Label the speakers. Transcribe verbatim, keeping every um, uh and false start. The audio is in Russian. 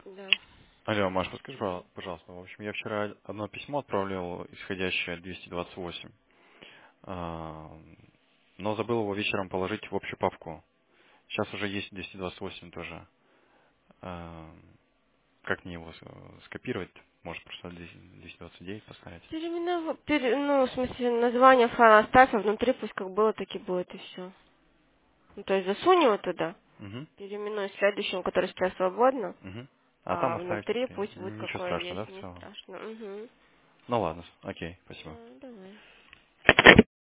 Speaker 1: Да.
Speaker 2: Алло, Маш, подскажи, пожа- пожалуйста, в общем, я вчера одно письмо отправлял, исходящее от двести двадцать восемь, а, но забыл его вечером положить в общую папку. Сейчас уже есть двести двадцать восемь тоже. А, Как мне его с- скопировать? Может, просто двести двадцать девять поставить?
Speaker 1: Переименов... пере- Ну, в смысле, название файла оставь, а внутри пусть как было, так и будет, и все. Ну, то есть засунь его туда,
Speaker 2: Угу,
Speaker 1: переименуй следующему, который сейчас свободно,
Speaker 2: угу. А там
Speaker 1: а
Speaker 2: оставить,
Speaker 1: внутри
Speaker 2: окей.
Speaker 1: пусть будет
Speaker 2: Ничего
Speaker 1: какое
Speaker 2: страшного,
Speaker 1: есть,
Speaker 2: да, в
Speaker 1: не
Speaker 2: целом?
Speaker 1: страшно. Угу.
Speaker 2: Ну ладно, окей, спасибо.
Speaker 1: Да, давай.